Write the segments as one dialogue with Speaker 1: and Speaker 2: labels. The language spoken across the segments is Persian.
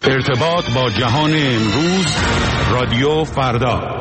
Speaker 1: ارتباط با جهان امروز، رادیو فردا.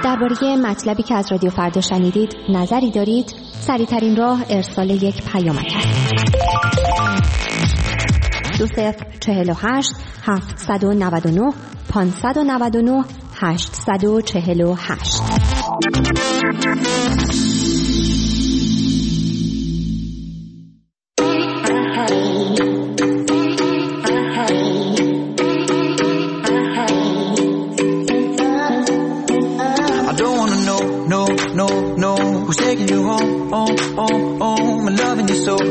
Speaker 2: درباره مطلبی که از رادیو فردا شنیدید نظری دارید؟ سریع‌ترین راه ارسال یک پیامک است. 2048 799 599 848.
Speaker 3: Who's taking you home, home, and loving you so.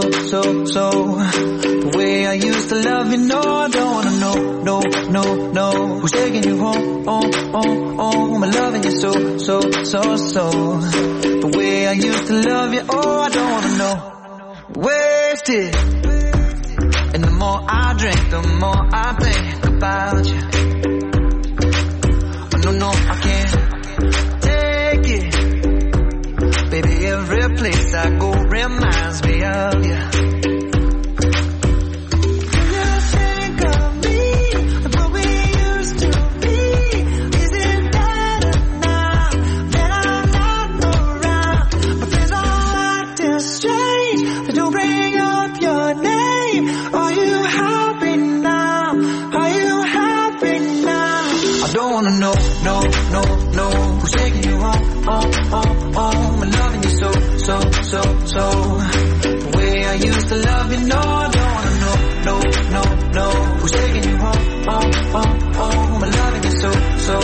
Speaker 3: The way I used to love you, no, I don't wanna know. Who's taking you home, home, and loving you so. The way I used to love you, oh, I don't wanna know. Wasted. And the more I drink, the more I think about you. Oh, no, I can't take it. Baby, every place I go reminds me of you. You think of me, what we used to be. Is it better now that I'm not around? My friends all acting strange, they don't bring up your name. Are you happy now? Are you happy now? I don't wanna know, no. Who's taking you home, home, and loving you so. The way I used to love you, no, I don't wanna know. Who's taking you home, home, and loving you so.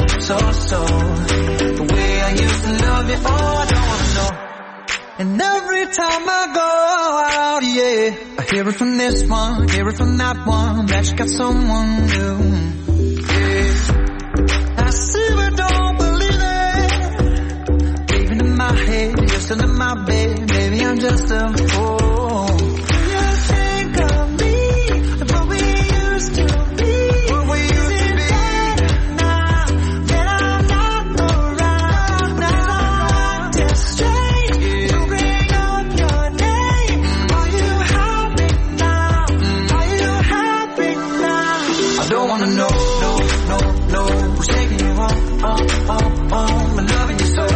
Speaker 3: The way I used to love you, oh, I don't wanna know. And every time I go out, yeah, I hear it from this one, hear it from that one, that you got someone new. Yeah, I see but don't believe it. Even in my head, you're still in my bed. Maybe I'm just a fool. You think of me, what we used to be. What we used to be. Now that I'm not around, now I'm acting strange. You bring up your name. Are you happy now? Are you happy now? I don't wanna know, no. Who's taking you home, and loving you so.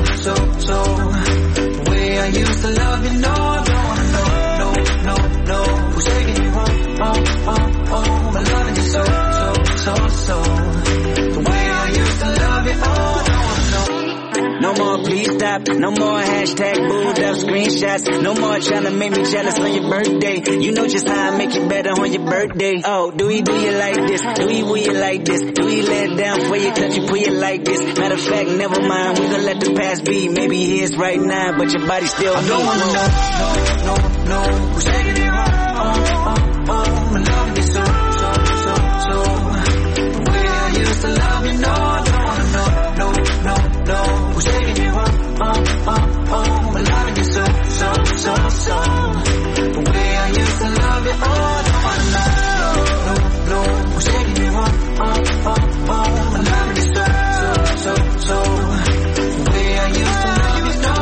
Speaker 3: The way I used to love you, no, I don't wanna know. Who's taking you home, and loving you so. The way I used to love you, oh, I don't wanna know.
Speaker 4: No more please stop, no more hashtag booed up screenshots. No more trying to make me jealous on your birthday. You know just how I make you better on your birthday. Oh, do you like this? Do you like this? Do you let it down for you, touch you, put you like this? Matter of fact, never mind, we gon' let the past be. Maybe here's right now, but your body still
Speaker 3: I don't wanna know. Who's taking you home, and loving you so. The way I used to love you, no, I don't wanna know. Who's taking you home, and loving you so. The way I used to love you, oh, I don't wanna know. Who's taking you home, and loving you so. The way I used to love you, no.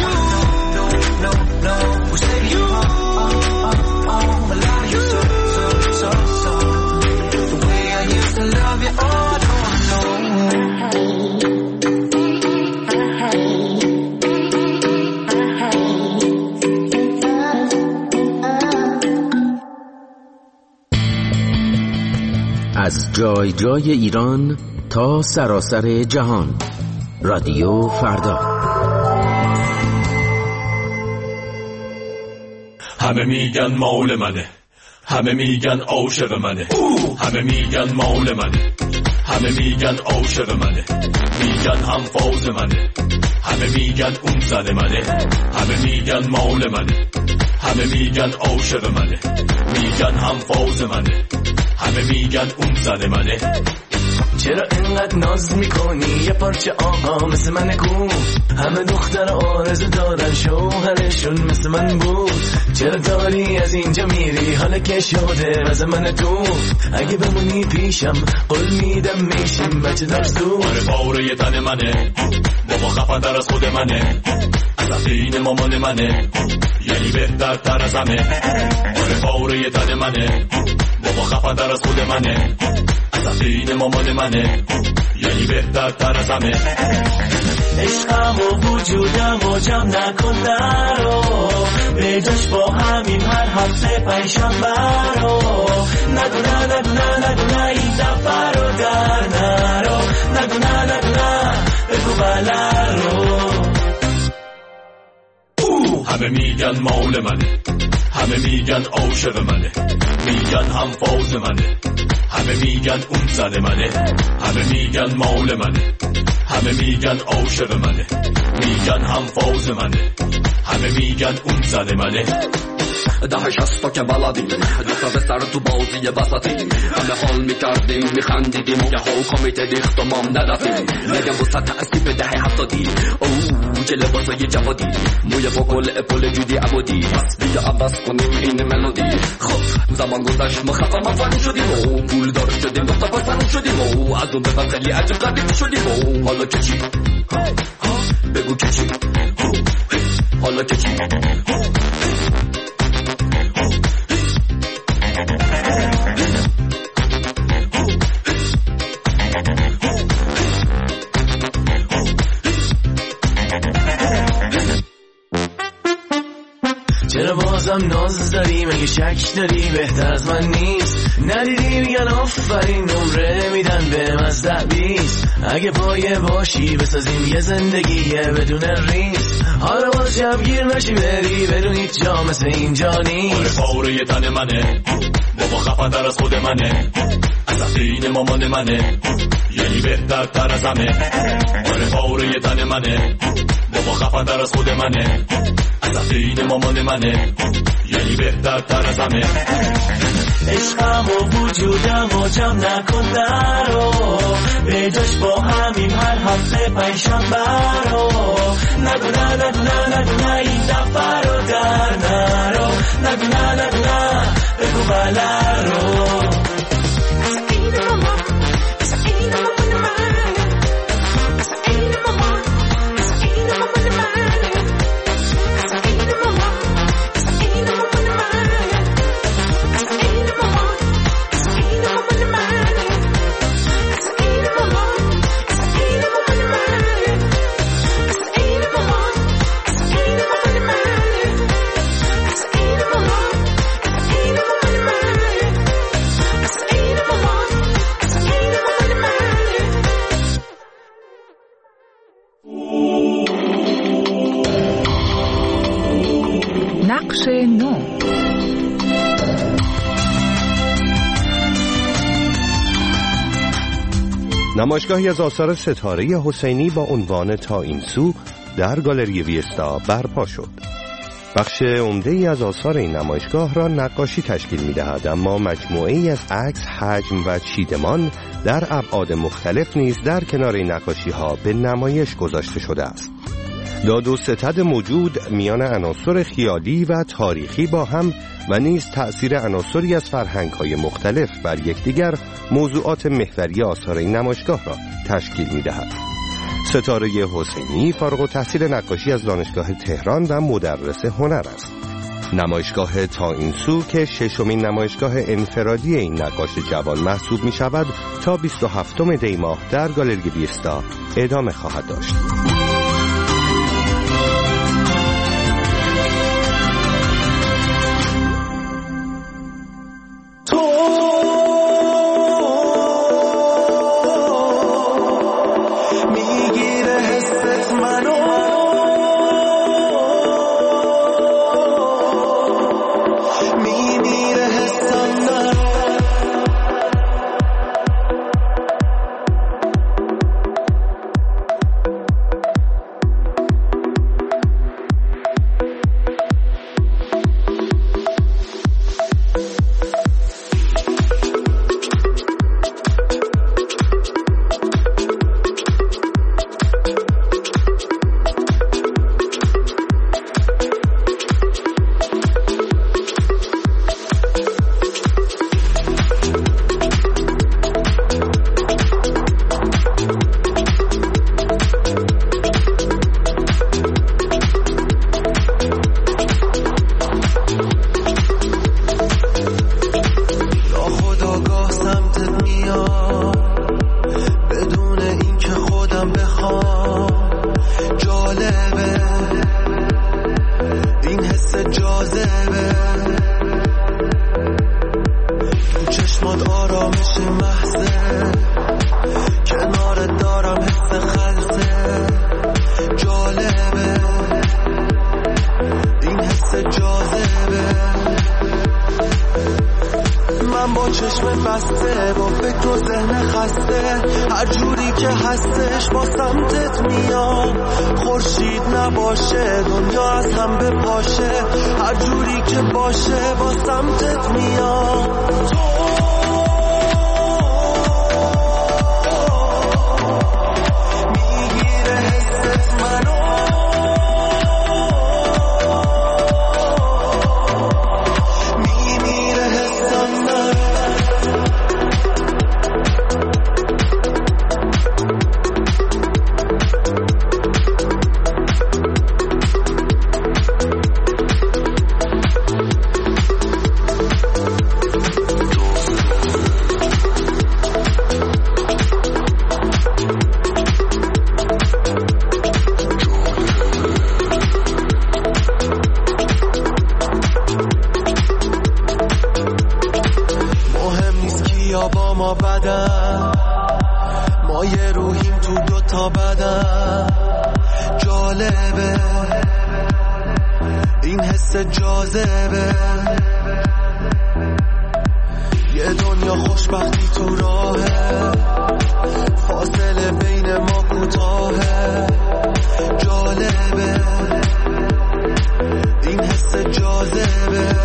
Speaker 3: Who's taking you home, and loving you so. The way I used to love you, oh, I don't wanna know.
Speaker 5: از جای جای ایران تا سراسر جهان، رادیو فردا.
Speaker 6: همه میگن مال منه، همه میگن عاشق منه، همه میگن مال منه، همه میگن عاشق منه، میگن هم فاز منه، همه میگن اون زن منه، همه میگن مال منه، همه میگن عاشق منه، میگن هم فاز منه، همه میگن اون زن منه.
Speaker 7: چرا انقدر ناز میکنی یه پارچه آقا مثل من کو؟ همه دختر آرزو دارن شوهرشون مثل من بود. چرا داری از اینجا میری حالا که شده از من تو؟ اگه بمونی پیشم قول میدم میشیم بچه دار زود.
Speaker 6: آره پاره تن منه، بابا خفن در از خود منه، از عقین مامان منه، یعنی بهتر تر از همه. آره پاره تن منه، بابا خفن‌تر از خود منه، از دین مامان منه، یعنی بهترتر از همه.
Speaker 7: عشقم و وجودم و جمع نکن نرو، به جاش با همین هر هفته پنجشنبه رو. نگو نه نگو نه نگو نه این دفعه رو در نرو، نگو نه نگو نه بگو بله رو.
Speaker 6: همه میگن مال منه، همه میگن عاشق منه، میگن هم فاز منه، همه میگن اون زن منه، همه میگن مال منه، همه میگن عاشق منه، میگن هم فاز منه، همه میگن اون زن منه.
Speaker 8: ده شستا که بلدیم دوتا به سر تو بازی وسطیم، همه حال میکردیم میخندیدیم یه ها کمیته ریخت و مام ندفتیم. نگم بسا تأثیب ده هفتادی اوه چه لباسای جوادی، موی با کل اپل جودی عبودی، پس بیا عوض کنیم این ملودی. خب زمان گذشت ما خفن شدیم و پول دار شدیم دوتا پسن شدیم و از اون به بعد خیلی عجب قدیم شدیم و حالا که چی؟ بگو که چی؟ حالا که چی؟
Speaker 7: چرا بازم ناز داری؟ مگه شک داری بهتر از من نیست؟ ندیدی میگن آفرین نمره میدن به 10-20. اگه پایه باشی بسازیم یه زندگی بدون ریس. حالا باز شبگیر نشی بری بدون هیچ جا مثل اینجا نیست.
Speaker 6: آره پاره یه تن منه، بابا خفن‌تر از خود منه، از دین مامان منه، یعنی بهترتر از همه. آره پاره یه تن منه، بابا خفن‌تر از خود منه، از دین مامان منه، یعنی بهترتر از همه.
Speaker 7: عشقم و وجودم و جمع نکن نرو، به جاش با همین هر هفته پنجشنبه رو. نگو نه نگو نه نگو نه این دفعه رو در نرو، نگو نه نگو نه بگو بله رو.
Speaker 9: نقش نو.
Speaker 10: نمایشگاهی از آثار ستاره حسینی با عنوان تا این سو در گالری ویستا برپا شد. بخش عمده‌ای از آثار این نمایشگاه را نقاشی تشکیل می‌دهد، اما مجموعه‌ای از عکس، حجم و چیدمان در ابعاد مختلف نیز در کنار این نقاشی‌ها به نمایش گذاشته شده است. داد و ستد موجود میان عناصر خیالی و تاریخی با هم و نیز تأثیر عناصری از فرهنگ‌های مختلف بر یکدیگر موضوعات محوری آثار این نمایشگاه را تشکیل می‌دهد. ستاره حسینی فارغ التحصیل نقاشی از دانشگاه تهران و مدرس هنر است. نمایشگاه تا این سو که ششمین نمایشگاه انفرادی این نقاش جوان محسوب می‌شود تا 27 دی ماه در گالری ویستا ادامه خواهد داشت.
Speaker 11: که هستش با سمتت میام، خورشید نباشه دنیا از هم بپاشه، هر جوری که باشه با سمتت میام. میگیره حست منو، میمیره حسم من. ما بدن، ما یه روحیم تو دوتا بدن. جالبه این حس جاذبه، یه دنیا خوشبختی تو راهه، فاصله بین ما کوتاهه. جالبه این حس جاذبه،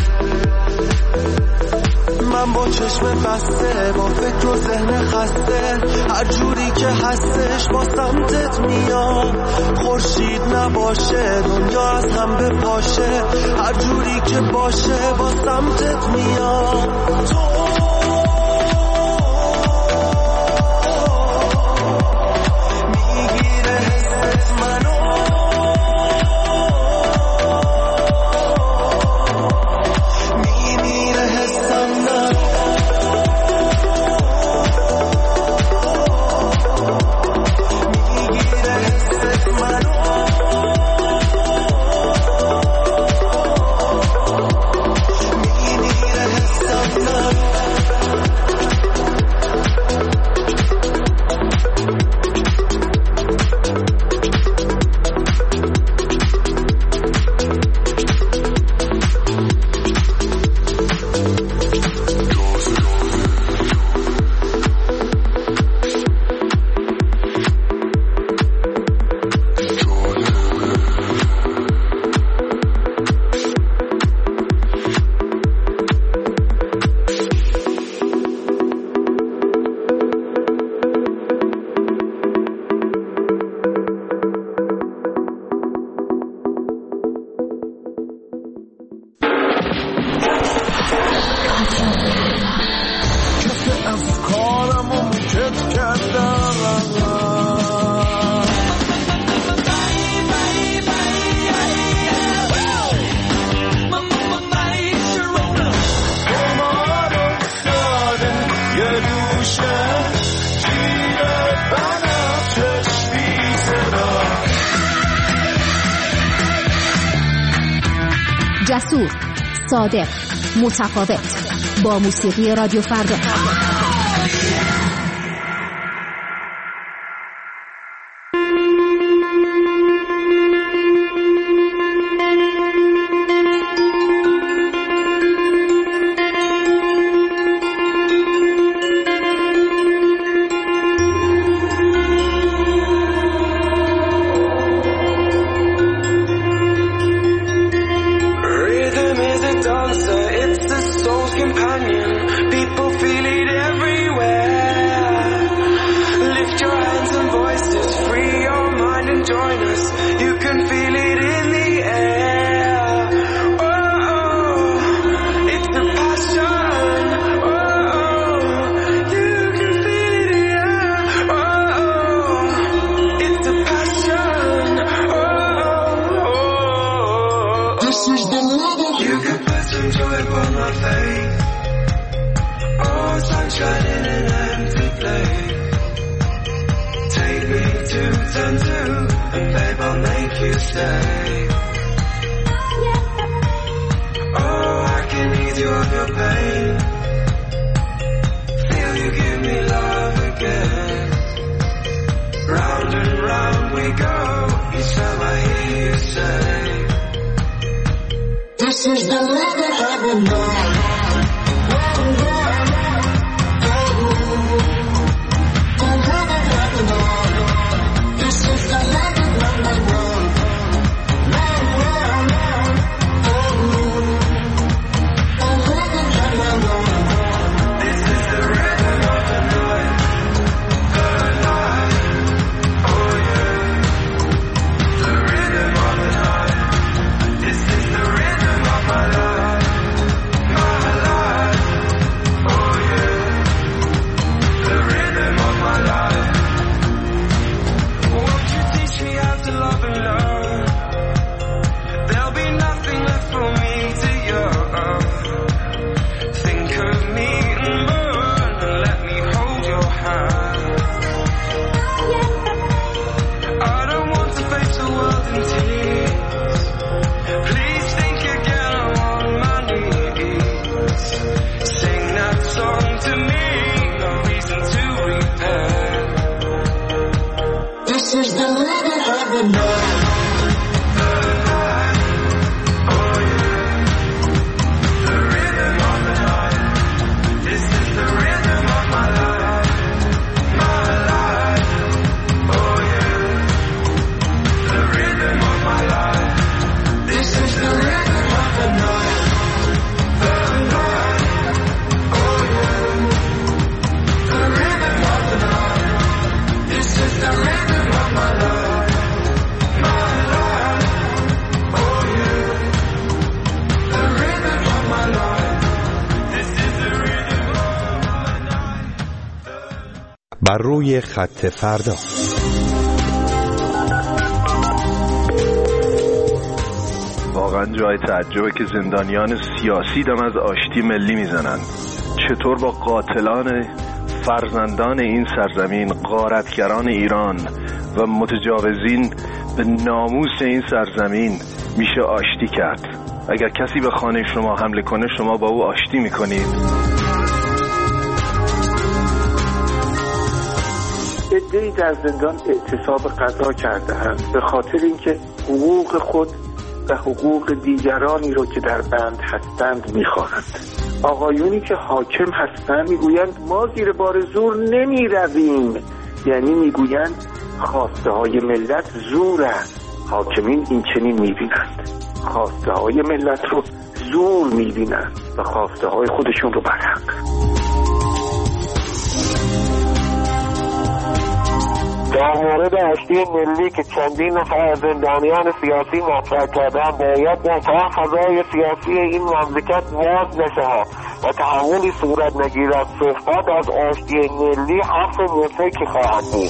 Speaker 11: من با چشم بسته، با فکر و ذهن خسته، هر جوری که هستش با سمتت میام. خورشید نباشه دنیا از هم بپاشه، هر جوری که باشه با سمتت میام. میگیره حست منو، میمیره حسم من.
Speaker 2: جسور، صادق، متفاوت، با موسیقی رادیو فردا.
Speaker 12: This is the rhythm of the night.
Speaker 10: بر روی خط فردا.
Speaker 13: واقعا جای تعجبه که زندانیان سیاسی دم از آشتی ملی میزنن. چطور با قاتلان فرزندان این سرزمین، غارتگران ایران و متجاوزین به ناموس این سرزمین میشه آشتی کرد؟ اگر کسی به خانه شما حمله کنه شما با او آشتی میکنید؟
Speaker 14: عده‌ای در زندان اعتصاب غذا کرده‌اند به خاطر اینکه حقوق خود و حقوق دیگرانی رو که در بند هستند می‌خواهند. آقایونی که حاکم هستند میگویند ما زیر بار زور نمی‌رویم، یعنی میگویند خواسته های ملت زور است. حاکمین این چنین می‌بینند، خواسته های ملت رو زور می‌بینند و خواسته های خودشون رو برحق.
Speaker 15: در مورد آشتی ملی که چندین نفر از زندانیان سیاسی مطرح کردن، باید در فضای سیاسی این مملکت باز نشه و تحولی صورت نگیرد. صحبت از آشتی ملی حرف مفرکی خواهد بود.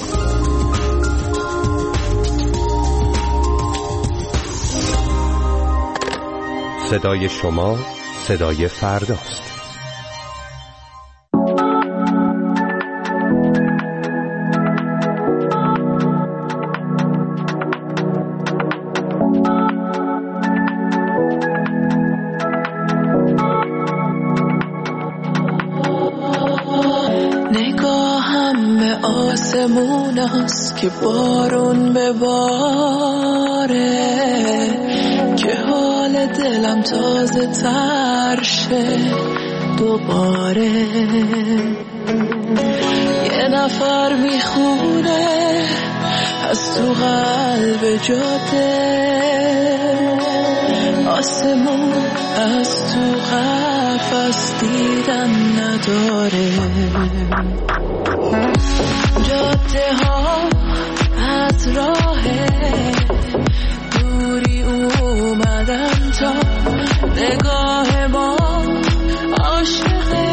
Speaker 10: صدای شما صدای فرداست.
Speaker 16: آسموناست که بارون بباره، که حال دلم تازه تر شه دوباره. یه نفر میخونه از تو قلب جاده، آسمون از تو قفس دیدن نداره. جاده ها از راه دوری اومدن تا نگاه ما عاشقه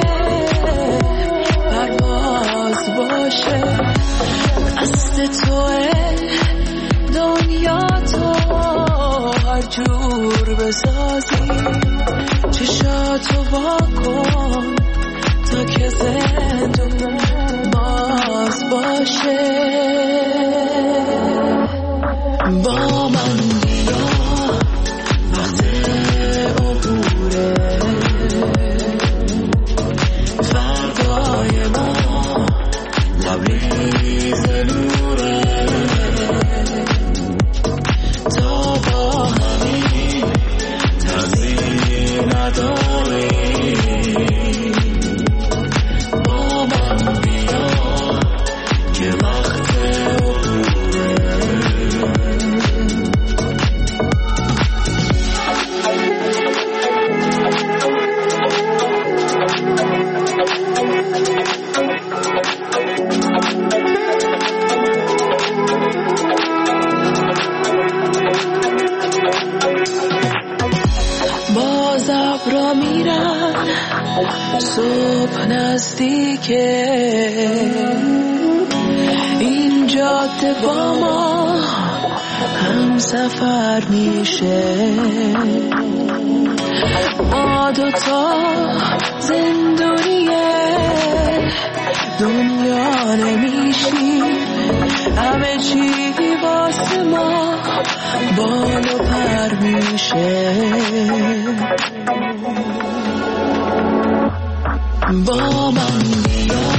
Speaker 16: پرواز باشه. دست توه دنیا تو هر جور بسازی، چشاتو واکن تا که زندون باز باشه. با من بیا وقت عبوره، فردای ما لبریز نوره. تا با همین ترسی نداریم، با من بیا که وقت باز ابرا میرن صبح نزدیکه، این جاده با ما هم سفر میشه. ما دوتا زندونیه دنیا نمیشیم، همه چی واسه ما بال و پر میشه. با من بیا